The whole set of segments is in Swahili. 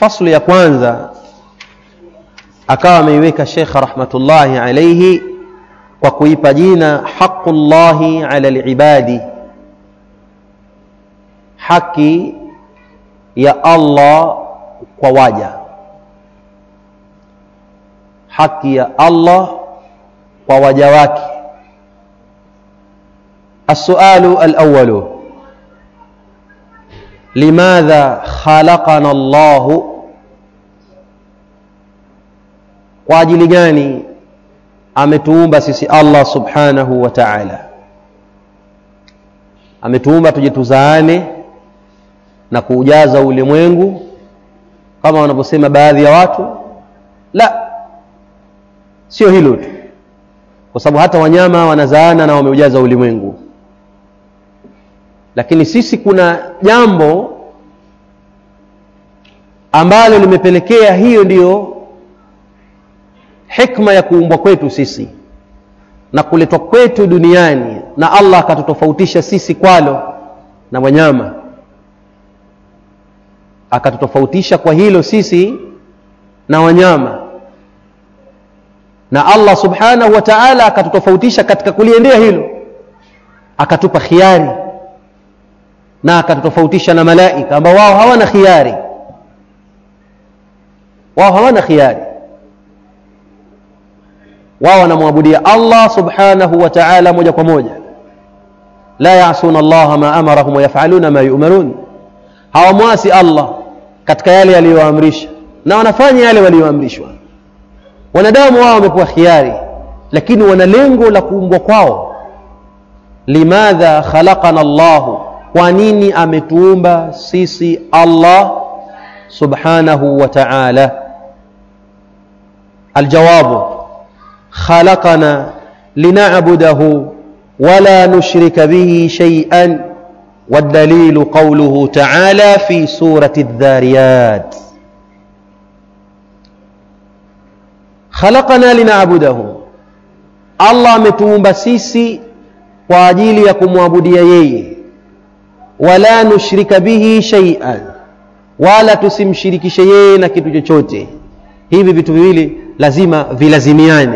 faslu ya kwanza akawa ameiweka Sheikh rahmatullahi alayhi kwa kuipa jina haqqullahi ala alibadi, haki ya Allah kwa waja, haki ya Allah kwa waja wake. السؤال الأول: لماذا خلقنا الله؟ kwa ajili gani ametuumba sisi Allah subhanahu wa ta'ala? Ametuumba tuje tuzaane na kuujaza ulimwengu kama wanavyosema baadhi ya watu? La, sio hilo tu, kwa sababu hata wanyama wanazaana na wameujaza ulimwengu. Lakini sisi kuna jambo ambalo limepelekea, hiyo ndiyo hikma ya kuumbwa kwetu sisi na kuletwa kwetu duniani, na Allah akatutofautisha sisi kwalo na wanyama, akatutofautisha kwa hilo sisi na wanyama. Na Allah subhanahu wa ta'ala akatutofautisha katika kuliendea hilo, akatupa khiari, na akatutofautisha na malaika ambao wao hawana khiari. Wao hawana khiari, wao wanamwabudia Allah subhanahu wa ta'ala moja kwa moja. La ya'suna Allah ma amarahum wa yaf'aluna ma yu'marun, hawamwasi Allah katika yale aliyoamrisha na wanafanya yale walioamrishwa. Wanadamu wao wamepewa khiari, lakini wana lengo la kuumbwa kwao. Limadha khalaqana Allah, kwa nini ametuumba sisi Allah subhanahu wa ta'ala? Aljawabu: khalaqana lina'budahu wala nushrika bihi shay'an, والدليل قوله تعالى في سورة الذاريات: خلقنا لنعبده. Allah ametuumba sisi kwa ajili ya kumwabudia yeye, wala nushrika bihi shay'an, wala tusimshirikishe yeye na kitu chochote. Hivi vitu viwili lazima vilazimiane.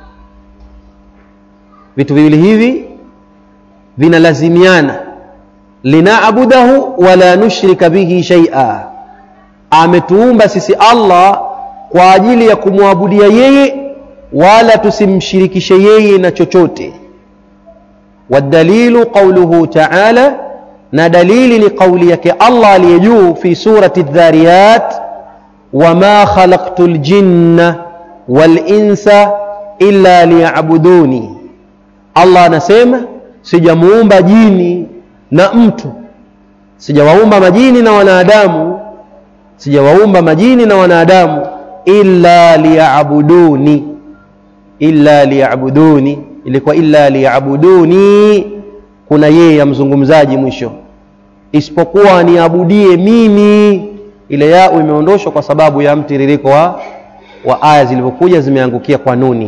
Vitu viwili hivi vinalazimiana, linaabudahu wala nushrika bihi shay'a. Ametuumba sisi Allah kwa ajili ya kumwabudia yeye, wala tusimshirikishe yeye na chochote. Wadalilu qawluhu ta'ala, na dalili ni kauli yake Allah aliyejuu fi surati adh-dhariyat: wama khalaqtul jinna wal insa illa liya'buduni. Allah anasema sijamuumba jini na mtu, sijawaumba majini na wanadamu, sijawaumba majini na wanadamu illa liya'buduni. Illa liya'buduni, ilikuwa illa liya'buduni, kuna yeye ya mzungumzaji mwisho, isipokuwa niabudie mimi. Ile yao imeondoshwa kwa sababu ya mtiririko wa aya zilizokuja zimeangukia kwa nuni.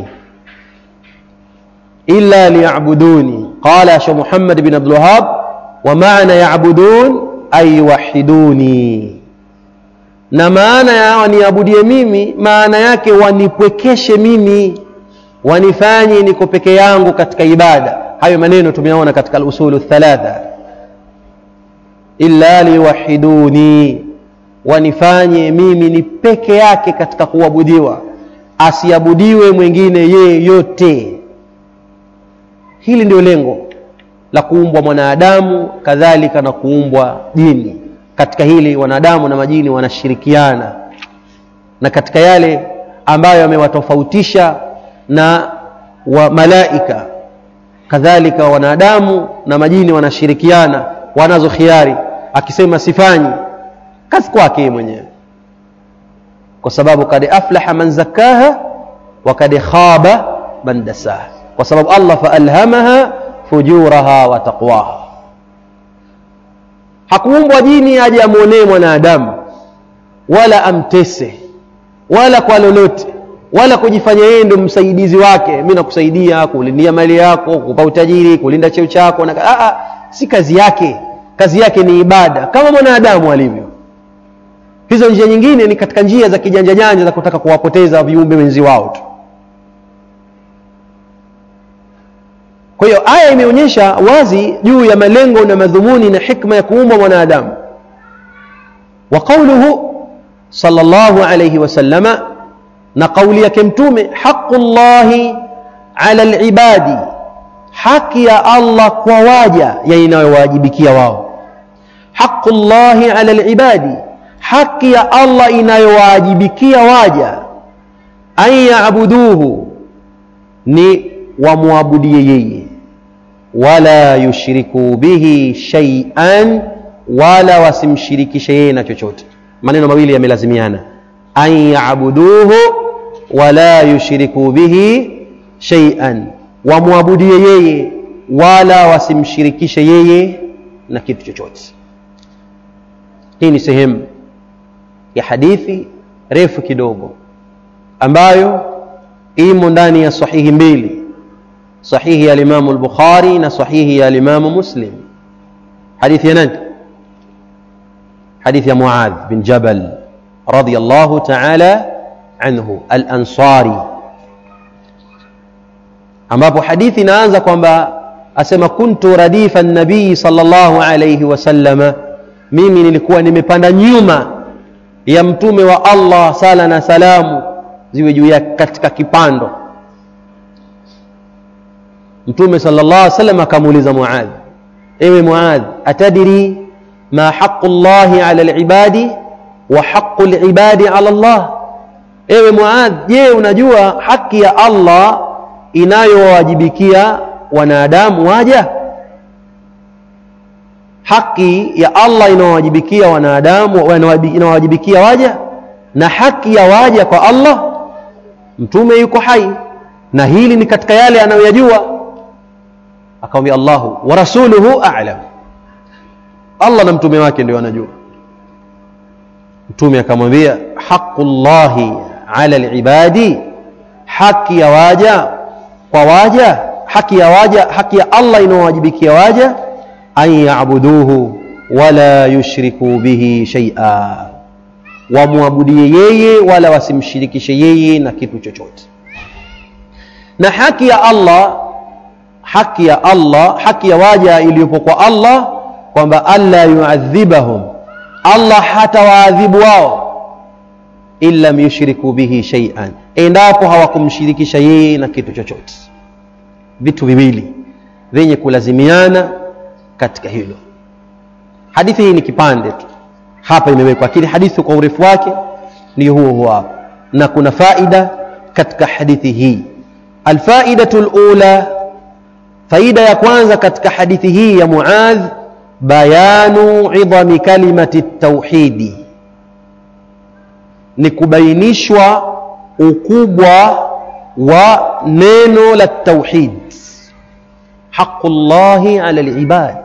illa liya'buduni. Qala Sheikh Muhammad bin Abdul Wahhab: wa maana ya'budun ay wahiduni, na maana ya waniabudie mimi, maana yake wanipwekeshe mimi, wanifanye niko peke yangu katika ibada. Hayo maneno tumeona katika al-usulu thalatha: illa liwahiduni, wanifanye mimi ni peke yake katika kuabudiwa, asiabudiwe mwingine yeyote. Hili ndio lengo la kuumbwa mwanadamu, kadhalika na kuumbwa jini. Katika hili wanadamu na majini wanashirikiana, na katika yale ambayo yamewatofautisha na wa malaika, kadhalika wanadamu na majini wanashirikiana, wanazo khiari. Akisema sifanyi, kazi kwake mwenyewe, kwa sababu kad aflaha man zakaha wa kad khaba man dasaha, kwa sababu Allah faalhamaha fujuraha wa taqwaha. Hakuumbwa jini aje amuonee mwanadamu, wala amtese, wala kwa lolote, wala kujifanya yeye ndio msaidizi wake. Mimi nakusaidia kulindia mali yako, kukupa utajiri, kulinda cheo chako, na si kazi yake. Kazi yake ni ibada, kama mwanadamu alivyo. Hizo njia nyingine ni katika njia za kijanja janja za kutaka kuwapoteza viumbe wenzi wao tu. Kwa hiyo aya imeonyesha wazi juu ya malengo na madhumuni na hikma ya kuumba mwanadamu. Wa qawluhu sallallahu alayhi wasallama, na kauli yake mtume, haqqullahi ala alibadi, haki ya Allah kwa waja ya inayowajibikia wao. Haqqullahi ala alibadi, haki ya Allah inayowajibikia waja, an ya'buduhu, ni wamwabudie yeye, wala yushriku bihi shay'an, wala wasimshirikishe yeye na chochote. Maneno mawili yamelazimiana, an ya'buduhu wala yushriku bihi shay'an, wamwabudie yeye wala wasimshirikishe yeye na kitu chochote. Hii ni sehemu ya hadithi refu kidogo ambayo imo ndani ya sahihi mbili, sahihi ya Imam al-Bukhari na sahihi ya Imam Muslim. Hadithi ya nani? Hadithi ya Muadh bin Jabal radiyallahu ta'ala anhu al-Ansari, ambapo hadithi inaanza kwamba asema kuntu radifa an-nabii sallallahu alayhi wasallama, mimi nilikuwa nimepanda nyuma ya mtume wa Allah, sala na salamu ziwe juu yake, katika kipando. Mtume sallallahu alayhi wasallam akamuuliza Muadh, ewe Muadh, atadiri ma haqqullahi ala alibadi wa haqqul ibadi ala Allah? Ewe Muadh, je, unajua haki ya Allah inayowajibikia wanadamu waja? Haki ya Allah inayowajibikia wanadamu, inayowajibikia waja, na haki ya waja kwa Allah. Mtume yuko hai na hili ni katika yale anayoyajua. Akamwambia Allahu wa rasuluhu a'lam, Allah na mtume wake ndio wanajua. Mtume akamwambia haqqullahi ala alibadi, haki ya waja kwa waja, haki ya waja, haki ya Allah inayowajibikia waja, an ya'buduhu wala yushriku bihi shay'a, wamwabudie yeye wala wasimshirikishe yeye na kitu chochote. Na haki ya Allah, haki ya Allah, haki ya waja iliyopo kwa Allah, kwamba alla yu'adhibahum, Allah hatawaadhibu wao, illa yushriku bihi shay'an, endapo hawakumshirikisha yeye na kitu chochote. Vitu viwili vyenye kulazimiana katika hilo. Hadithi hii ni kipande tu hapa imewekwa, lakini hadithi kwa urefu wake ni huo hapa, na kuna faida katika hadithi hii. Alfaidatul ula, faida ya kwanza katika hadithi hii ya Muadh, bayanu idhami kalimati tauhidi, ni kubainishwa ukubwa wa neno la tauhid, haqqullahi ala alibad.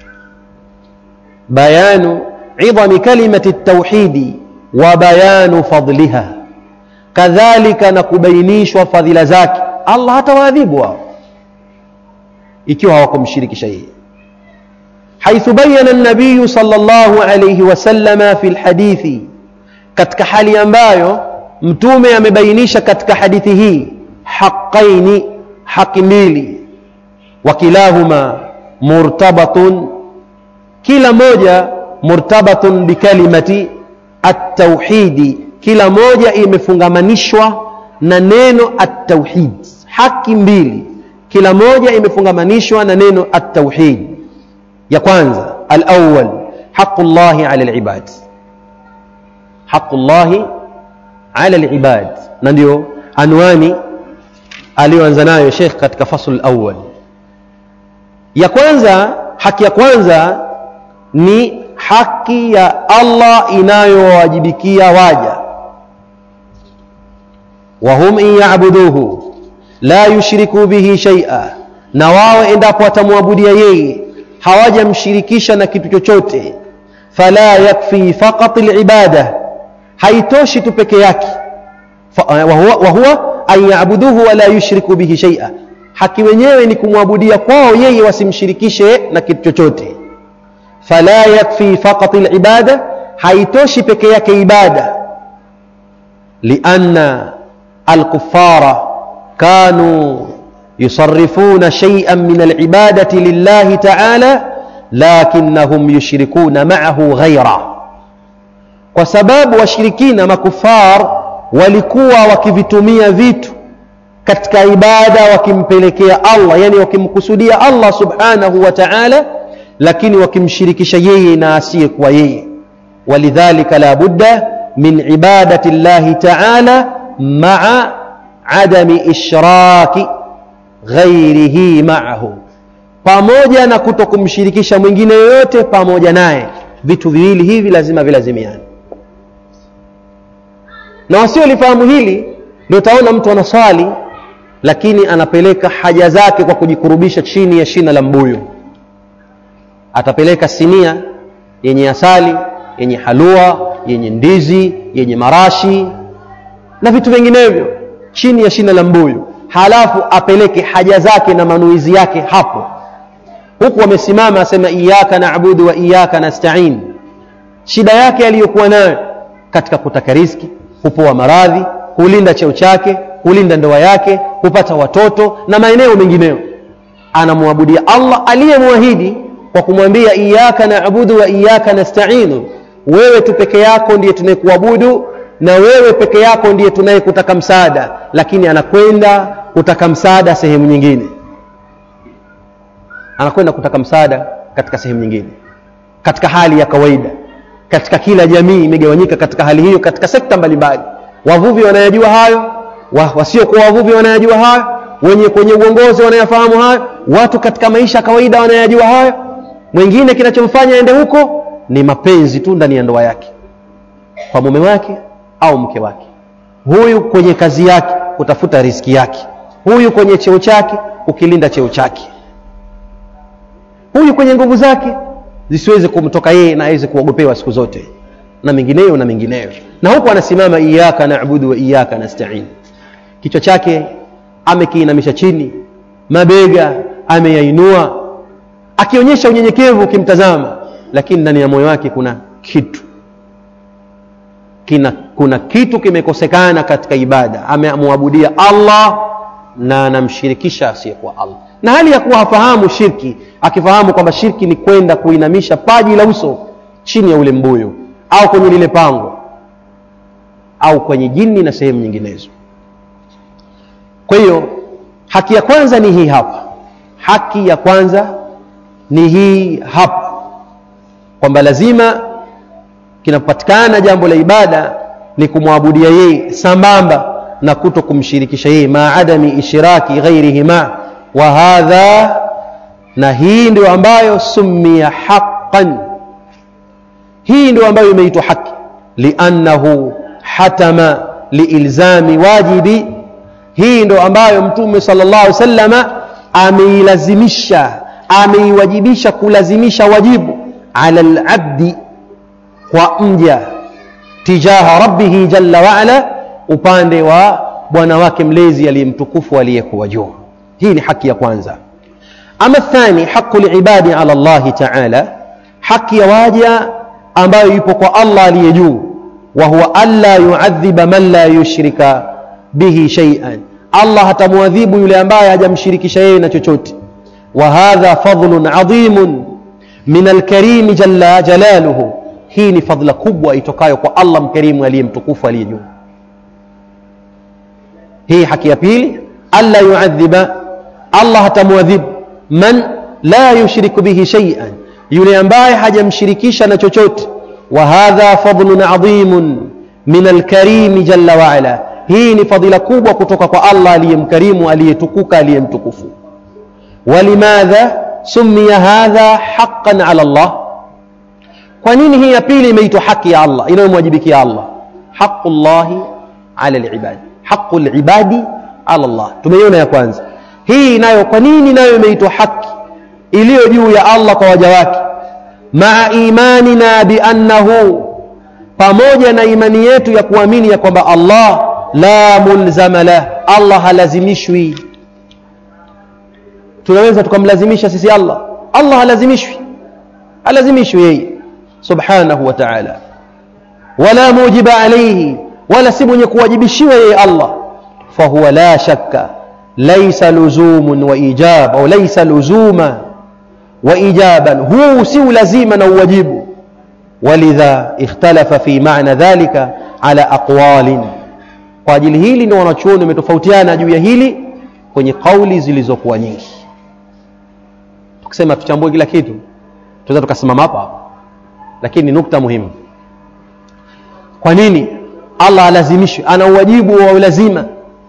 Bayanu idhami kalimati tauhidi wa bayanu fadliha, kadhalika na kubainishwa fadhila zake. Allah hatawaadhibu wao ikiwa hawakumshirikisha yeye. Haithu bayyana an-nabiy sallallahu alayhi wasallam fi al-hadithi, katika hali ambayo mtume amebainisha katika hadithi hii, haqqaini, haki mbili, wa kilahuma murtabatun, kila moja murtabatun bikalimati at-tauhidi, kila moja imefungamanishwa na neno at-tauhid. Haki mbili, kila moja imefungamanishwa na neno at-tauhid. Ya kwanza, al-awwal, haqqullahi ala al-ibad, haqqullahi ala al-ibad, na ndio anwani aliyoanza nayo Sheikh katika fasl al-awwal. Ya kwanza, haki ya kwanza ni haki ya Allah inayowajibikia waja, wa hum in ya'buduhu la yushriku bihi shay'a, na wao endapo watamwabudia yeye hawajamshirikisha na kitu chochote. Fala yakfi faqat al-ibada, haitoshi tu peke yake, wa huwa an ya'buduhu wa la yushriku bihi shay'a, haki wenyewe ni kumwabudia kwao yeye wasimshirikishe na kitu chochote. Fala yakfi faqat al-ibada, haitoshi peke yake ibada, lianna al-kuffara kanu yusarrifuna shay'an min al-ibadati lillahi ta'ala lakinnahum yushrikuna ma'ahu ghayra, kwa sababu washirikina makufar walikuwa wakivitumia vitu katika ibada wakimpelekea Allah, yani wakimkusudia Allah subhanahu wa ta'ala, lakini wakimshirikisha yeye na asiye kwa yeye. Walidhalika la budda min ibadati Allah ta'ala ma'a adami ishraki ghairihi ma'ahu, pamoja na kutokumshirikisha mwingine yoyote pamoja naye. Vitu viwili hivi lazima vilazimiane, na wasiolifahamu hili ndio utaona mtu anaswali lakini anapeleka haja zake kwa kujikurubisha chini ya shina la mbuyu. Atapeleka sinia yenye asali, yenye halua, yenye ndizi, yenye marashi na vitu vinginevyo chini ya shina la mbuyu, halafu apeleke haja zake na manuizi yake hapo, huku amesimama asema iyyaka na'budu wa iyyaka nasta'in. Shida yake aliyokuwa nayo katika kutaka riziki, kupoa maradhi, kulinda cheo chake, kulinda ndoa yake, kupata watoto na maeneo mengineyo, anamwabudia Allah aliyemwahidi kwa kumwambia iyyaka na'budu wa iyyaka nasta'in, wewe tu peke yako ndiye tunayekuabudu na wewe peke yako ndiye tunayekutaka msaada. Lakini anakwenda kutaka msaada sehemu nyingine, anakwenda kutaka msaada katika sehemu nyingine, katika hali ya kawaida. Katika kila jamii imegawanyika katika hali hiyo, katika sekta mbalimbali. Wavuvi wanayajua hayo, wasio kwa wavuvi wanayajua hayo, wenye kwenye uongozi wanayafahamu hayo, watu katika maisha kawaida wanayajua hayo. Mwingine kinachomfanya aende huko ni mapenzi tu ndani ya ndoa yake kwa mume wake au mke wake. Huyu kwenye kazi yake kutafuta riziki yake, huyu kwenye cheo chake kukilinda cheo chake, huyu kwenye nguvu zake zisiweze kumtoka yeye na aweze kuogopewa siku zote, na mengineyo na mengineyo. Na huko anasimama iyyaka na'budu wa iyyaka nasta'in, kichwa chake amekiinamisha chini, mabega ameyainua, akionyesha unyenyekevu ukimtazama, lakini ndani ya moyo wake kuna kitu kimekosekana katika ibada. Amemwabudia Allah na anamshirikisha asiyekuwa Allah, na hali ya kuwa hafahamu shirki. Akifahamu kwamba shirki ni kwenda kuinamisha paji la uso chini ya ule mbuyu au kwenye lile pango au kwenye jini na sehemu nyinginezo. Kwa hiyo haki ya kwanza ni hii hapa, haki ya kwanza ni hii hapa, kwamba lazima kinapatikana jambo la ibada ni kumwabudia yeye sambamba na kuto kumshirikisha yeye, maadami ishraki ghairihi ma. Wa hadha, na hii ndio ambayo summiya haqqan, hii ndio ambayo imeitwa haki, liannahu hatama liilzami wajibi. Hii ndio ambayo Mtume sallallahu alaihi wasallam ameilazimisha, ameiwajibisha, kulazimisha wajibu ala al-abdi, kwa mja, tijaha rabbihi jalla wa ala, upande wa bwana wake mlezi aliyemtukufu aliyekuwa juu. Hii ni haki ya kwanza. Ama thani, haqqu al-ibadi ala Allah ta'ala, haki ya waja ambayo ipo kwa Allah aliye juu, wa huwa alla yu'adhiba man la yushrika bihi shay'an. Allah hatamuadhibu yule ambaye hajamshirikisha yeye na chochote. Wa hadha fadlun adhimun min al-karim jalla jalaluhu, hii ni fadhila kubwa itokayo kwa Allah mkarimu aliyemtukufu aliye juu. Hii haki ya pili, alla yu'adhiba, Allah hatamuadhibu man la yushriku bihi shay'an, yule ambaye hajamshirikisha na chochote. Wa hadha fadlun adhimun min al-karim jalla wa ala, hii ni fadhila kubwa kutoka kwa Allah aliyemkarimu, aliyetukuka, aliyemtukufu. Walimadha summiya hadha haqqan ala Allah, kwa nini hii ya pili imeitwa haki ya Allah inayomwajibikia Allah? Haqqullahi ala al-ibad, haqqul ibadi ala Allah. Tumeiona ya kwanza. Hii nayo kwa nini nayo imeitwa haki iliyo juu ya Allah kwa waja wake? Maa imanina bi annahu, pamoja na imani yetu ya kuamini ya kwamba Allah la mulzama la, Allah halazimishwi. Tunaweza tukamlazimisha sisi Allah? Allah halazimishwi, halazimishwi yeye subhanahu wa ta'ala. wala mujiba alayhi, wala si mwenye kuwajibishiwa yeye Allah, fahuwa la shakka laysa luzumun wa ijab, au laysa luzuma wa ijaban, huu si lazima na uwajibu. Walidha ikhtalafa fi maana dhalika ala aqwalin, kwa ajili hili ndio wanachuoni wametofautiana juu ya hili kwenye kauli zilizokuwa nyingi. Tukisema tuchambue kila kitu tunaweza tukasimama hapa, lakini nukta muhimu, kwa nini Allah alazimishwe, ana uwajibu wa lazima?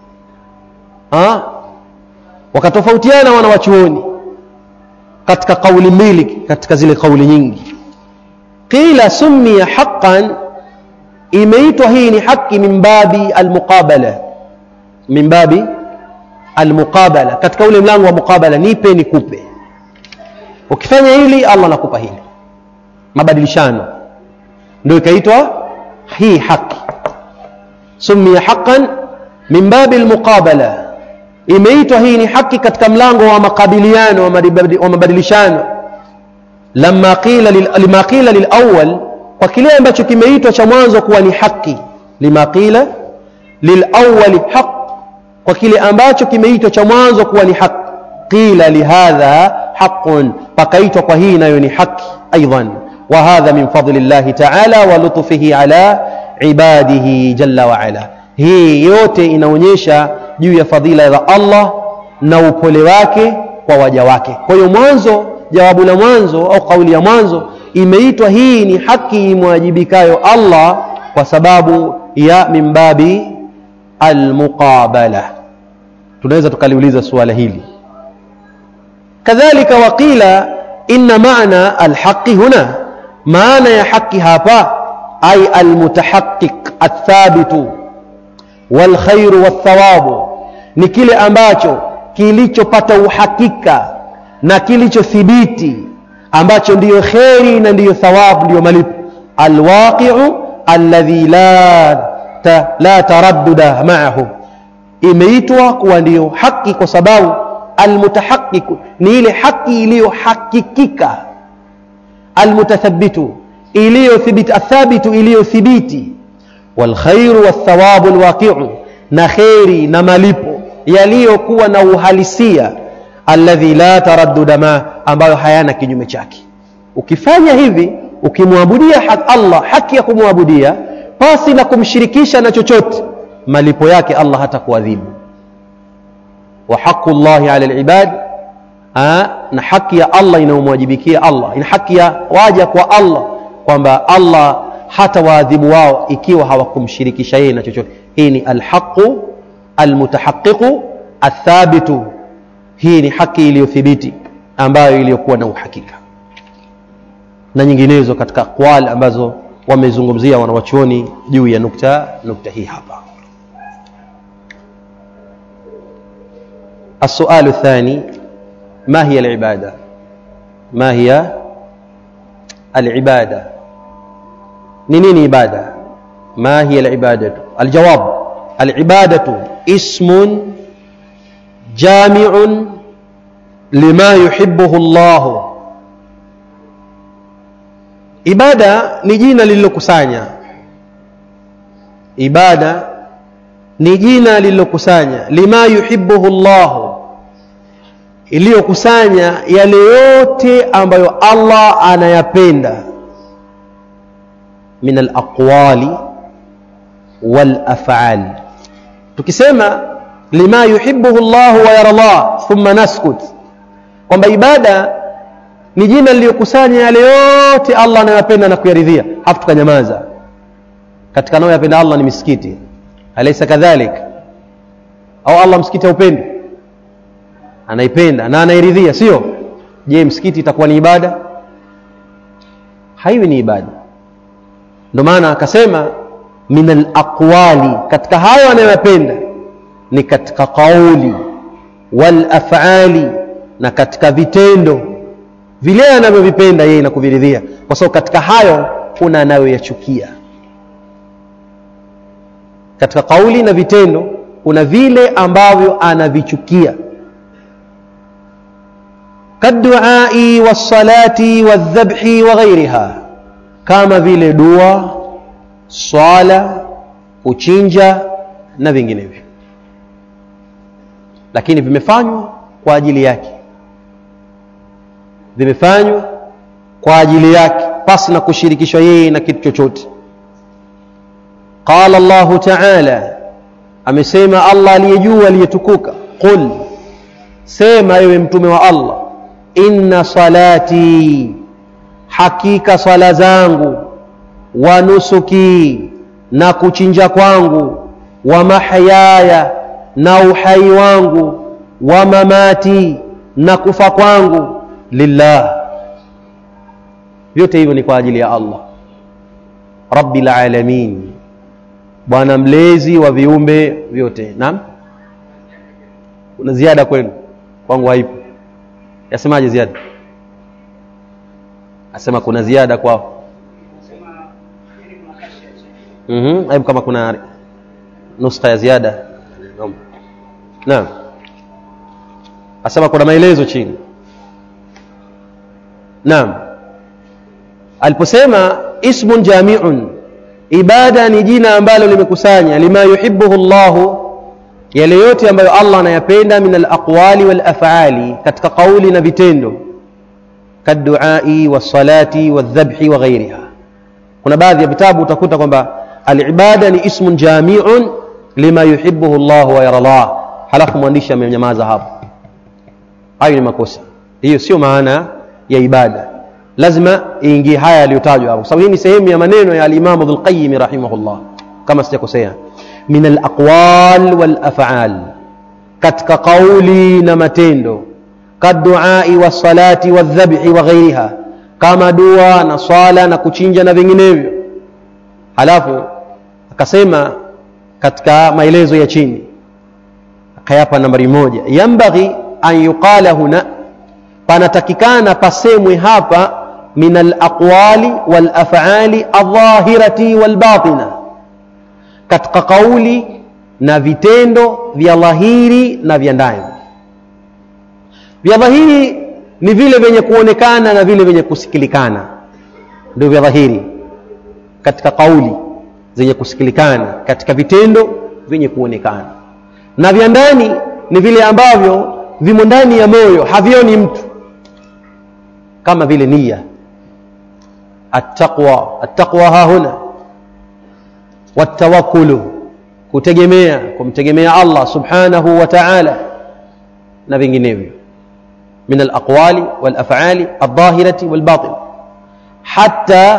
Wakatofautiana wanawachuoni katika kauli mbili katika zile kauli nyingi. Qila summiya haqqan, imeitwa hii ni haki min babi almuqabala, min babi almuqabala, katika ule mlango wa muqabala, nipe nikupe, ukifanya hili Allah anakupa hili, mabadilishano, ndio ikaitwa hii haki. Summiya haqqan min babi almuqabala, imeitwa hii ni haki katika mlango wa makabiliano wa mabadilishano. Lima qila lilawwal, kwa kile ambacho kimeitwa cha mwanzo kuwa ni haki. Lima qila lilawwal haq, kwa kile ambacho kimeitwa cha mwanzo kuwa ni haki. Qila lihadha haqqun, pakaitwa kwa hii nayo ni haki aidan. Wa hadha min fadlillahi ta'ala wa lutfihi ala ibadihi jalla wa ala. Hii yote inaonyesha juu ya fadhila za Allah na upole wake kwa waja wake. Kwa hiyo mwanzo, jawabu la mwanzo au kauli ya mwanzo, imeitwa hii ni haki imwajibikayo Allah kwa sababu ya mimbabi almuqabala. Tunaweza tukaliuliza swala hili kadhalika. Waqila inna maana alhaqi huna, maana ya haki hapa ay almutahaqqiq athabitu walkhairu wathawabu, ni kile ambacho kilichopata uhakika na kilichothibiti, ambacho ndiyo khairi na ndiyo thawabu, ndiyo malipo. Alwaqi'u alladhi la taradduda ma'ahu, imeitwa kuwa ndiyo haki kwa sababu almutahaqqiq ni ile haki iliyohakikika, almutathabbitu iliyothibiti, athabitu iliyothibiti, walkhairu wathawabu alwaqi'u, na khairi na malipo yaliyokuwa na uhalisia, alladhi la taradduda ma, ambayo hayana kinyume chake. Ukifanya hivi, ukimwabudia Allah haki ya kumwabudia pasi na kumshirikisha na chochote, malipo yake Allah hatakuadhibu. Wa haqqullahi ala alibad, na haki ya Allah inayomwajibikia Allah, ina haki ya waja kwa Allah, kwamba Allah hata waadhibu wao ikiwa hawakumshirikisha yeye na chochote. Hii ni alhaqu almutahaqqiqu athabitu, hii ni haki iliyothibiti ambayo iliyokuwa na uhakika, na nyinginezo katika aqwal ambazo wamezungumzia wanawachuoni juu ya nukta hii hapa. السؤال الثاني: ما هي العبادة؟ ما هي العبادة؟ نين عبادة؟ ما هي العبادة؟ الجواب: العبادة اسم جامع لما يحبه الله. Ibada ni jina lililokusanya, ibada ni jina lililokusanya lima yuhibbuhu Allah, iliyokusanya yale yote ambayo Allah anayapenda, min al-aqwali wal af'al. Tukisema lima yuhibbuhu Allah wa yara Allah thumma naskut, kwamba ibada ni jina lililokusanya yale yote Allah anayapenda na kuyaridhia, hapo tukanyamaza. Katika anayoyapenda Allah ni misikiti, alaysa kadhalik? Au Allah msikiti upende? Anaipenda na anairidhia, sio? Je, msikiti itakuwa ni ibada? Haiwi ni ibada. Ndio maana akasema min al-aqwali, katika hayo anayopenda ni katika kauli, wal af'ali, na katika vitendo vile anavyovipenda yeye na kuviridhia, kwa sababu katika hayo kuna anayoyachukia. Katika kauli na vitendo kuna vile ambavyo anavichukia, kadduai wassalati wadhabhi wa ghairiha, kama vile dua swala, kuchinja na vinginevyo, lakini vimefanywa kwa ajili yake, vimefanywa kwa ajili yake pasi na kushirikishwa yeye na kitu chochote. Qala Allah ta'ala, amesema Allah aliyejua aliyetukuka, qul, sema ewe mtume wa Allah, inna salati, hakika sala zangu, wa nusuki, na kuchinja kwangu, wa mahyaya, na uhai wangu, wa mamati, na kufa kwangu, lillah, vyote hivyo ni kwa ajili ya Allah Rabbil alamin, bwana mlezi wa viumbe vyote. Naam, kuna ziada kwenu? Kwangu haipo. Yasemaje ziada? Asema kuna ziada kwao. Hebu kama kuna nuskha ya ziada. Naam, asema kuna maelezo chini. Naam, aliposema ismun jami'un, ibada ni jina ambalo limekusanya lima yuhibbuhu Allah, yale yote ambayo Allah anayapenda, min al-aqwali wal af'ali, katika kauli na vitendo, kadduai was-salati wadh-dhabhi wa ghayriha. Kuna baadhi ya vitabu utakuta kwamba al-ibada ni ismun jami'un lima yuhibbuhu Allah wa yardah, halafu mwandishi amenyamaza hapo. Hayo ni makosa, hiyo sio maana ya ibada. Lazima iingie haya yaliyotajwa hapo, sababu hii ni sehemu ya maneno ya al-Imam Ibn al-Qayyim rahimahullah, kama sijakosea, min al-aqwal wal af'al, katika kauli na matendo, kadduai was-salati wadh-dhabhi wa ghayriha, kama dua na swala na kuchinja na vinginevyo. Halafu akasema katika maelezo ya chini, akayapa nambari 1, yambaghi an yuqala huna, panatakikana pasemwe hapa, min al-aqwali wal af'ali adh-dhahirati wal batina, katika kauli na vitendo vya dhahiri na vya ndani. Vya dhahiri ni vile vyenye kuonekana na vile vyenye kusikilikana, ndio vya dhahiri katika kauli zenye kusikilikana, katika vitendo vyenye kuonekana. Na vya ndani ni vile ambavyo vimo ndani ya moyo, havioni mtu, kama vile nia, at-taqwa hahuna, wat-tawakkul, kutegemea, kumtegemea Allah subhanahu wa ta'ala, na vinginevyo, min al-aqwali wal af'ali adh-dhahirati wal batin, hatta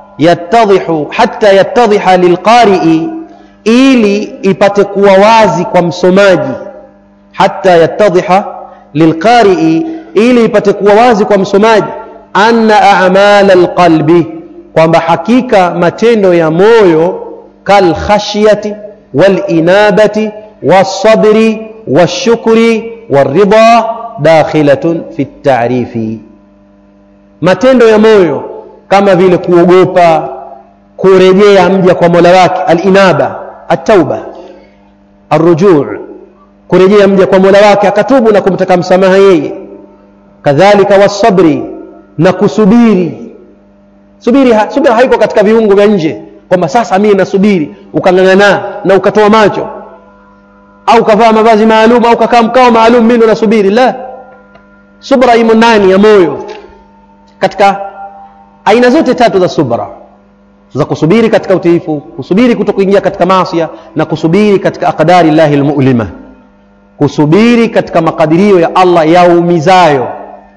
yattadhiha lilqari'i, ili ipate kuwa wazi kwa msomaji, hatta yattadhiha lilqari'i, ili ipate kuwa wazi kwa msomaji, anna a'mal alqalbi, kwamba hakika matendo ya moyo, kal khashyati wal inabati was sabri wash shukri war ridha, dakhilatun fi at-ta'rifi, matendo ya moyo kama vile kuogopa, kurejea mja kwa Mola wake, al-inaba, at-tauba, ar-rujuu, kurejea mja kwa Mola wake akatubu na kumtaka msamaha yeye. Kadhalika wasabri, na kusubiri. Subira haiko katika viungo vya nje, kwamba sasa mimi nasubiri, ukang'ang'ana na ukatoa macho, au ukavaa mavazi maalum, au ukakaa mkao maalum, mimi nasubiri. La, subra imo ndani ya moyo, katika aina zote tatu za subra, za kusubiri katika utiifu, kusubiri kutokuingia katika maasi, na kusubiri katika aqdari llahi almu'lima, kusubiri katika makadirio ya Allah yaumizayo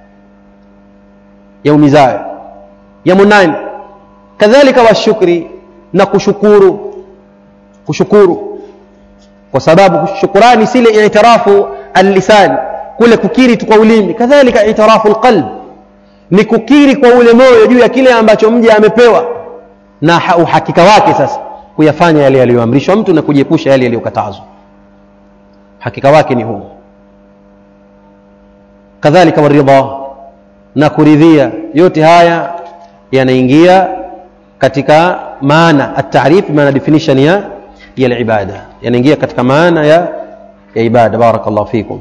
ya munani. Kadhalika washukri, na kushukuru, kwa sababu shukrani sile i'tirafu al-lisan, kule kukiri tu kwa ulimi. Kadhalika i'tirafu al-qalb, ni kukiri kwa ule moyo juu ya kile ambacho mja amepewa, na uhakika wake sasa kuyafanya yale yaliyoamrishwa mtu na kujiepusha yale yaliyokatazwa, hakika wake ni huu. Kadhalika waridha, na kuridhia. Yote haya yanaingia katika maana at-ta'rif, maana definition ya al-ibada, yanaingia katika maana ya ibada. Barakallahu fikum.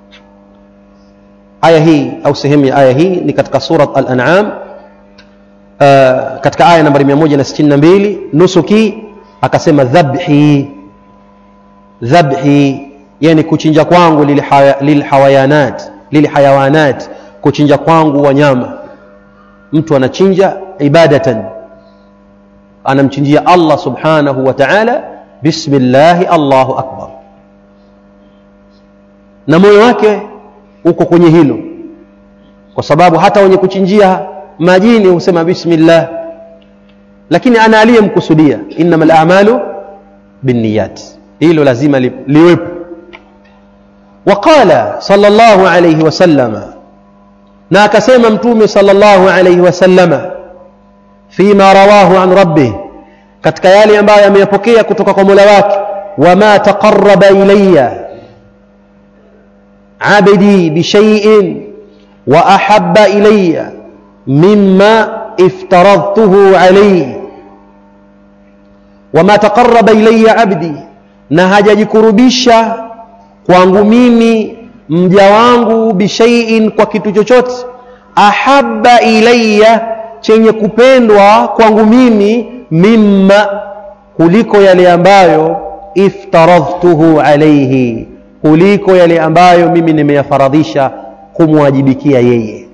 Aya hii au sehemu ya aya hii ni katika surat al-An'am, katika aya nambari 162 nusuki akasema dhabhi, yani kuchinja kwangu lilhayawanat, kuchinja kwangu wanyama. Mtu anachinja ibadatan, anamchinjia Allah subhanahu wa ta'ala, bismillah, Allahu akbar, na moyo wake uko kwenye hilo, kwa sababu hata wenye kuchinjia majini husema bismillah, lakini ana aliyemkusudia, innamal a'malu binniyat, hilo lazima liwepo. Waqala sallallahu alayhi wasallam, na akasema mtume sallallahu alayhi wasallam, fima rawahu an rabbih, katika yale ambayo ameyapokea kutoka kwa Mola wake, wama taqarraba ilayya abdi bi shay'in wa ahabba ilayya mimma iftaradtuhu alayhi. Wama taqarraba ilayya abdi, na hajajikurubisha kwangu mimi mja wangu, bishai'in, kwa kitu chochote, ahabba ilayya, chenye kupendwa kwangu mimi, mimma, kuliko yale ambayo iftaradtuhu alayhi, kuliko yale ambayo mimi nimeyafaradhisha kumwajibikia yeye.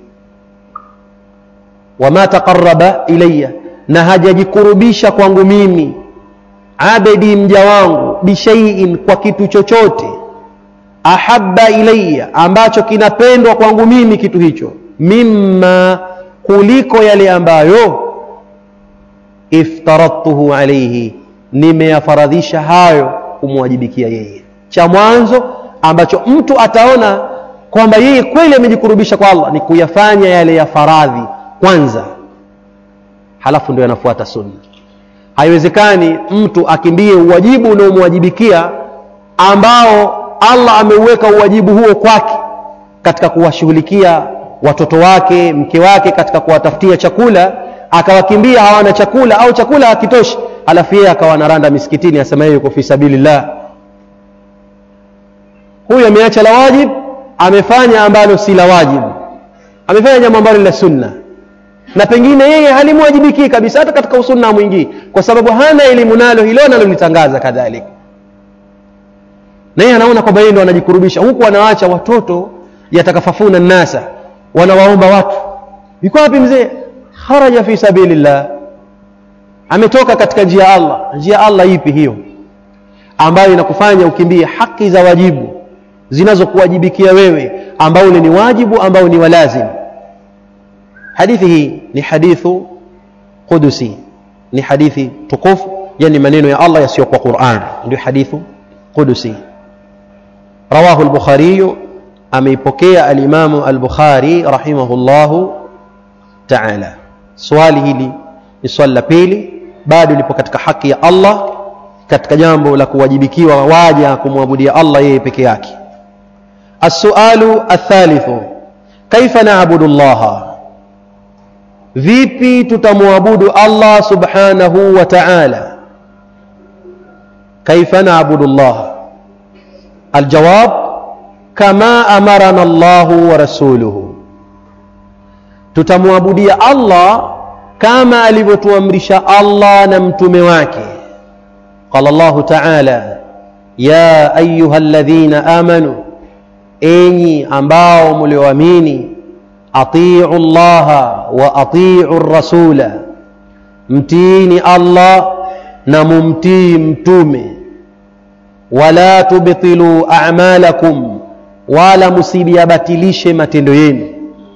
Wama taqarraba ilayya, na hajajikurubisha kwangu mimi abdi, mja wangu, bishai'in, kwa kitu chochote, ahabba ilayya, ambacho kinapendwa kwangu mimi kitu hicho, mimma, kuliko yale ambayo iftaradtuhu alayhi, nimeyafaradhisha hayo kumwajibikia yeye. Cha mwanzo ambacho mtu ataona kwamba yeye kweli amejikurubisha kwa Allah ni kuyafanya yale ya faradhi kwanza, halafu ndio yanafuata sunna. Haiwezekani mtu akimbie uwajibu unaomwajibikia ambao Allah ameuweka uwajibu huo kwake, katika kuwashughulikia watoto wake, mke wake, katika kuwatafutia chakula, akawakimbia hawana chakula au chakula hakitoshi, alafu yeye akawa anaranda misikitini asema yeye yuko fi sabilillah. Huyo ameacha la wajib, amefanya ambalo si la wajibu, amefanya jambo ambalo la sunna, na pengine yeye halimwajibiki kabisa hata katika usunna mwingi, kwa sababu hana elimu nalo hilo analolitangaza kadhalika, na yeye anaona kwamba yeye ndo anajikurubisha, huku anaacha watoto yatakafafuna nasa, wanawaomba watu. Yuko wapi mzee? Kharaja fi sabilillah, ametoka katika njia ya Allah. Njia ya Allah ipi hiyo ambayo inakufanya ukimbie haki za wajibu zinazokuwajibikia wewe, ambao ni wajibu, ambao ni walazim? Hadithi hii ni hadithu qudusi, ni hadithi tukufu, yani maneno ya Allah yasiyo kwa Qur'an, ndio hadithu qudusi. Rawahu al-Bukhari, ameipokea al-Imam al-Bukhari rahimahullahu ta'ala. Swali hili ni swali la pili, bado lipo katika haki ya Allah, katika jambo la kuwajibikiwa waja kumwabudia Allah yeye peke yake. As-sualu athalithu, kaifa na'budu Allah, vipi tutamwabudu Allah subhanahu wa ta'ala? Kaifa na'budu Allah? Aljawab, kama amarana Allah wa rasuluhu, tutamwabudia Allah kama alivyotuamrisha Allah na mtume wake. Qala Allah ta'ala, ya ayyuhalladhina amanu, enyi ambao mlioamini, atii'u Allah wa atii'u rasula, mtiini Allah na mumtii mtume. Wala tubtilu a'malakum, wala musibatilishe matendo yenu.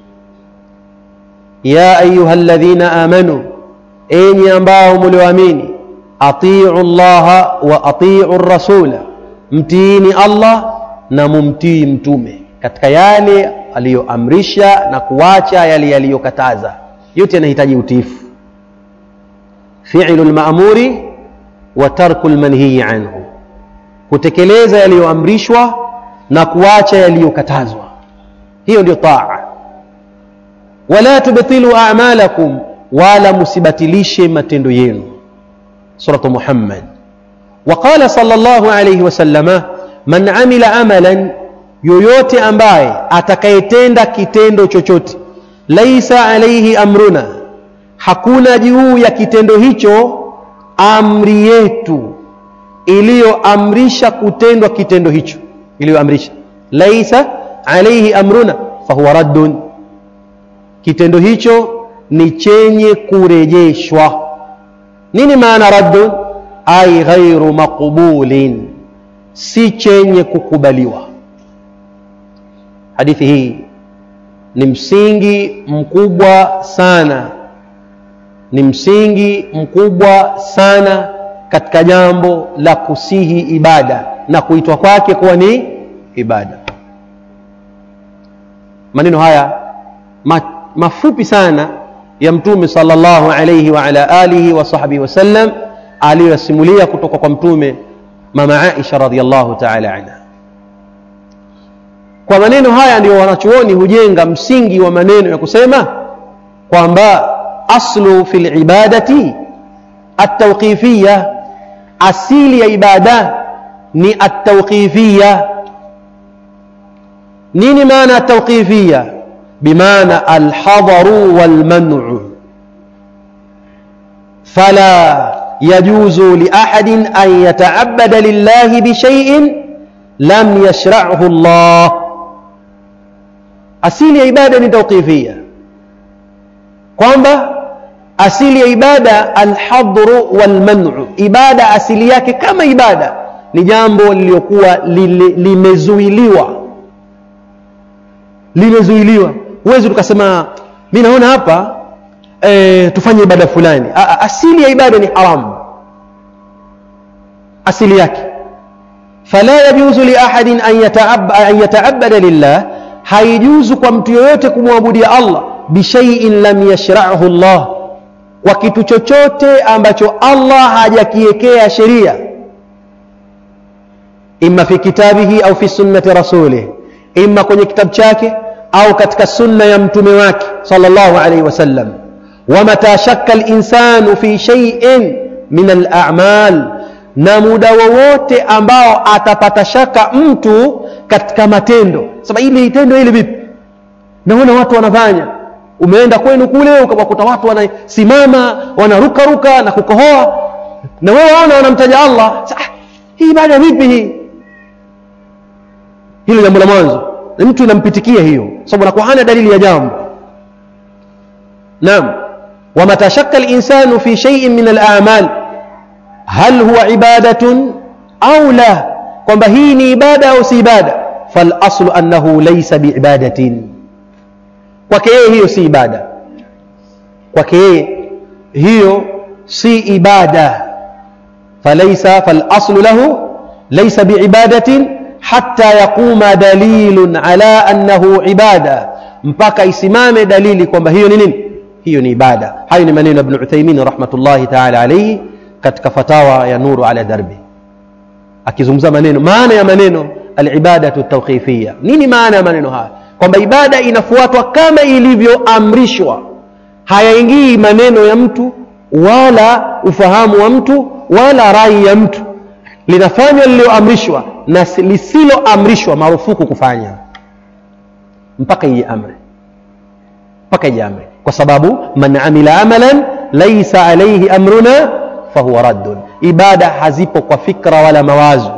Ya ayyuhalladhina amanu, enyi ambao mlioamini, atii'u Allah wa atii'u rasula, mtiini Allah na mumtii mtume katika yale aliyoamrisha na kuacha yale aliyokataza. Yote yanahitaji utiifu. Fi'lul ma'muri wa tarkul manhiyi anhu, kutekeleza yaliyoamrishwa na kuacha yaliyokatazwa, hiyo ndio taa. Wala tubtilu a'malakum, wala musibatilishe matendo yenu. Suratu Muhammad. Waqala sallallahu alayhi wasallama, man amila amalan, yoyote ambaye atakayetenda kitendo chochote, laisa alayhi amruna, hakuna juu ya kitendo hicho amri yetu iliyoamrisha kutendwa kitendo hicho, iliyoamrisha. Laisa alayhi amruna fahuwa raddun, kitendo hicho ni chenye kurejeshwa. Nini maana raddun? Ay ghairu maqbulin, si chenye kukubaliwa. Hadithi hii ni msingi mkubwa sana, ni msingi mkubwa sana katika jambo la kusihi ibada na kuitwa kwake kuwa ni ibada. Maneno haya mafupi sana ya Mtume sallallahu alayhi wa ala alihi wa sahbihi wasallam aliyosimulia kutoka kwa Mtume mama Aisha radhiyallahu ta'ala anha. Kwa maneno haya ndio wanachuoni hujenga msingi wa maneno ya kusema kwamba aslu fil ibadati at-tawqifiyya, asili ya ibada ni at-tawqifiyya. Nini maana at-tawqifiyya? bimaana al-hadaru wal-man'u, fala yajuzu li ahadin an yata'abbada lillahi bi shay'in lam yashra'hu Allah. Asili ya ibada ni tawqifiyya, kwamba asili ya ibada al-hadru wal-man'u. Ibada asili yake kama ibada ni jambo lililokuwa limezuiliwa. Limezuiliwa. Huwezi tukasema mimi naona hapa tufanye ibada fulani. Asili ya ibada ni haramu, asili yake. Fala yajuzu li ahadin an yata'abbada lillah, haijuzu kwa mtu yoyote kumwabudia Allah bi shay'in lam yashra'hu Allah, kwa kitu chochote ambacho Allah hajakiwekea sheria, imma fi kitabihi au fi sunnati rasulih, imma kwenye kitabu chake au katika sunna ya mtume wake sallallahu alayhi wasallam. Wa mata shakka al-insanu fi shay'in min al-a'mal, na muda wowote ambao atapata shaka mtu katika matendo, sababu ile tendo hili vipi, naona watu wanafanya, umeenda kwenu kule ukawakuta watu wanasimama wanaruka ruka na kukohoa, na wewe waona wanamtaja Allah, hii ibada vipi hii? Hilo jambo la mwanzo mtu inampitikia hiyo, sababu anakuwa hana dalili ya jambo. Naam, wa mata shakka al-insanu fi shay'in min al-a'mal hal huwa ibadatun au la, kwamba hii ni ibada au si ibada, fal aslu annahu laysa biibadatin, kwake yeye hiyo si ibada, kwake yeye hiyo si ibada. Falaysa fal aslu lahu laysa biibadatin hatta yaquma dalilun ala annahu ibada, mpaka isimame dalili kwamba hiyo ni nini, hiyo ni ibada. Hayo ni maneno ya Ibn Uthaymeen rahmatullahi ta'ala alayhi katika fatawa ya Nuru ala Darbi, akizungumza maneno, maana ya maneno al-ibadatu at-tawqifiyya. Nini maana ya maneno haya? Kwamba ibada inafuatwa kama ilivyoamrishwa, hayaingii maneno ya mtu wala ufahamu wa mtu wala rai ya mtu, linafanywa lililoamrishwa na lisiloamrishwa marufuku kufanya mpaka ije amri, mpaka ije amri, kwa sababu man amila amalan laysa alayhi amruna fahuwa raddun. Ibada hazipo kwa fikra wala mawazo.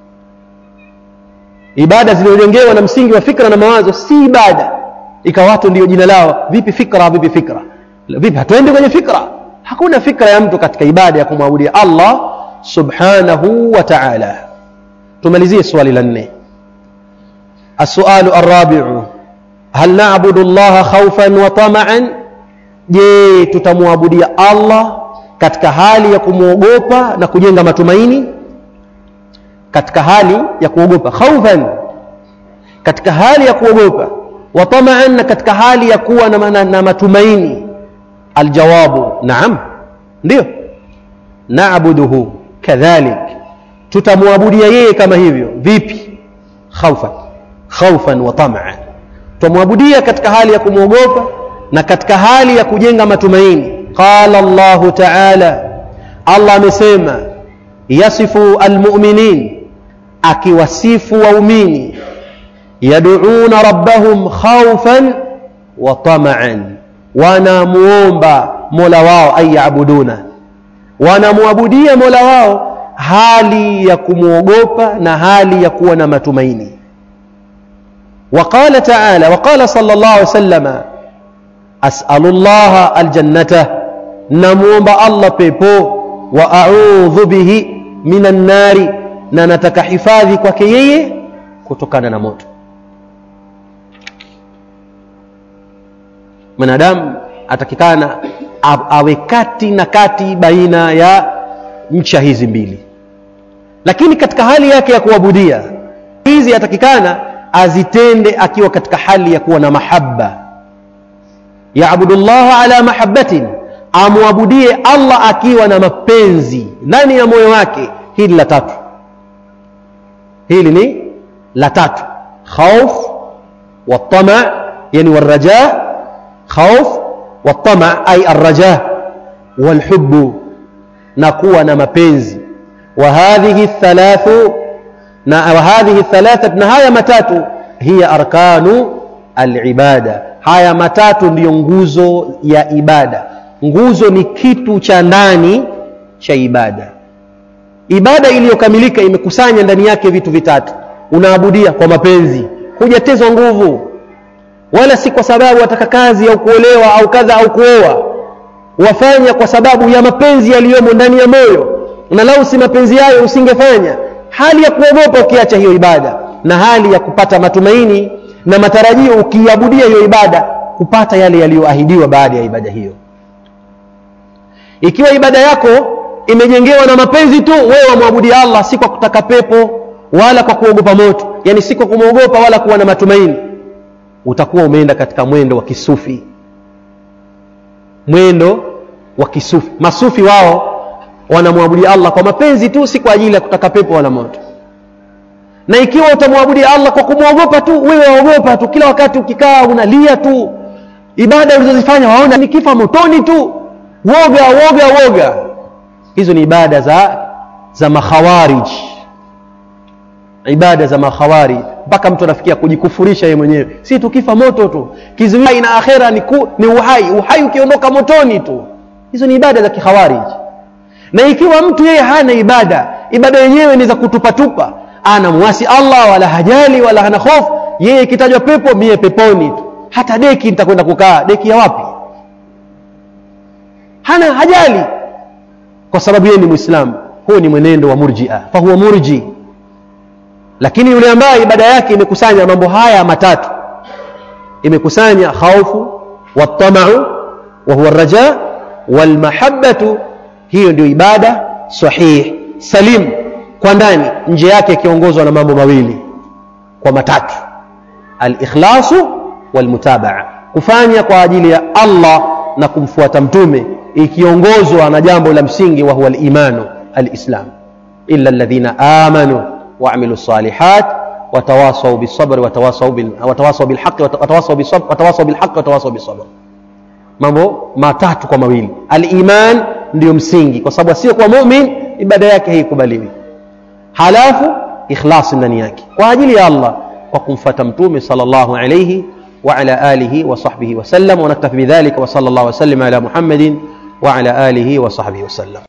Ibada zilizojengewa na msingi wa fikra na mawazo si ibada. Ikawa watu ndio jina lao, vipi fikra, vipi fikra, vipi hatuende kwenye fikra. Hakuna fikra ya mtu katika ibada ya kumwabudia Allah subhanahu wa ta'ala. Tumalizie swali la 4. As-su'alu ar-rabi'u, hal na'budu Allah khawfan wa tama'an? Je, tutamwabudia Allah katika hali ya kumuogopa na kujenga matumaini? Katika hali ya kuogopa, khawfan, katika hali ya kuogopa, wa tama'an, na katika hali ya kuwa na matumaini. Aljawabu naam, ndio. Na'buduhu kadhalik, tutamwabudia yeye kama hivyo. Vipi? Khawfan wa tama'an, tutamwabudia katika hali ya kumwogopa na katika hali ya kujenga matumaini. Qala Allah ta'ala, Allah amesema, yasifu almu'minin, akiwasifu waumini, yad'una rabbahum khawfan wa tama'an, wanamuomba mola wao, ay yaabuduna, wanamwabudia mola wao hali ya kumuogopa na hali ya kuwa na matumaini. وقال تعالى وقال صلى الله عليه وسلم أسأل الله الجنة نمومب الله بيبو وأعوذ به من النار ننتك حفاظي كوكيي كتوكانا نموت. Mwanadamu atakikana awe kati na kati baina ya ncha hizi mbili, lakini katika hali yake ya kuabudia hizi atakikana azitende akiwa katika hali ya kuwa na mahabba. Ya'budullaha ala mahabbatin, amwabudie Allah akiwa na mapenzi ndani ya moyo wake. Hili la tatu, hili ni la tatu. Khauf wa tama, yani waraja. Khauf wa tama ay arraja wal hubbu, na kuwa na mapenzi. Wa hadhihi thalathu, na hadhihi thalatha, na haya matatu, hiya arkanu al-ibada. Haya matatu ndiyo nguzo ya ibada. Nguzo ni kitu cha ndani cha ibada. Ibada iliyokamilika imekusanya ndani yake vitu vitatu. Unaabudia kwa mapenzi, hujatezwa nguvu, wala si kwa sababu wataka kazi au kuolewa au kadha au kuoa. Wafanya kwa sababu ya mapenzi yaliyomo ndani ya moyo, na lau si mapenzi hayo usingefanya. Hali ya kuogopa ukiacha hiyo ibada, na hali ya kupata matumaini na matarajio ukiabudia hiyo ibada, kupata yale yaliyoahidiwa baada ya ibada hiyo. Ikiwa ibada yako imejengewa na mapenzi tu, wewe wamwabudia Allah si kwa kutaka pepo wala kwa kuogopa moto, yani si kwa kumwogopa wala kuwa na matumaini, utakuwa umeenda katika mwendo wa kisufi. Mwendo wa kisufi. Masufi wao wanamwabudia Allah kwa mapenzi tu, si kwa ajili ya kutaka pepo wala moto. Na ikiwa utamwabudia Allah kwa kumwogopa tu, wewe waogopa tu, kila wakati ukikaa unalia tu, ibada ulizozifanya waona nikifa motoni tu, woga, hizo ni ibada za makhawarij. Ibada za makhawarij, mpaka mtu anafikia kujikufurisha yeye mwenyewe. Si tukifa moto tu, kizuia na akhera ni uhai ukiondoka motoni tu. Hizo ni ibada za kikhawarij. Na ikiwa mtu yeye hana ibada yenyewe ni za kutupatupa, ana muasi Allah wala hajali wala hana hofu, yeye kitajwa pepo mie peponi tu, hata deki nitakwenda kukaa, deki ya wapi? Hana hajali, kwa sababu yeye ni Muislamu. Huo ni mwenendo wa murji'a, fa huwa murji. Lakini yule ambaye ibada yake imekusanya mambo haya matatu, imekusanya khaufu wa tama'u wa huwa raja wal mahabbatu, hiyo ndio ibada sahih salim kwa ndani. Nje yake ikiongozwa na mambo mawili kwa matatu: al-ikhlasu wal mutabaa, kufanya kwa ajili ya Allah na kumfuata mtume, ikiongozwa na jambo la msingi wa huwa al-imanu al-islam. illa alladhina amanu wa amilu salihat wa tawasaw bis-sabr wa tawasaw bil haqq wa tawasaw bis-sabr. Mambo matatu kwa mawili. Al-iman ndio msingi, kwa sababu sio kwa muumini ibada yake haikubaliwi. Halafu ikhlas ndani yake kwa ajili ya Allah, kwa kumfuata mtume sallallahu alayhi wa ala alihi wa sahbihi wa sallam. Wa naktafi bidhalika wa sallallahu wa sallam ala Muhammadin wa ala alihi wa sahbihi wa sallam.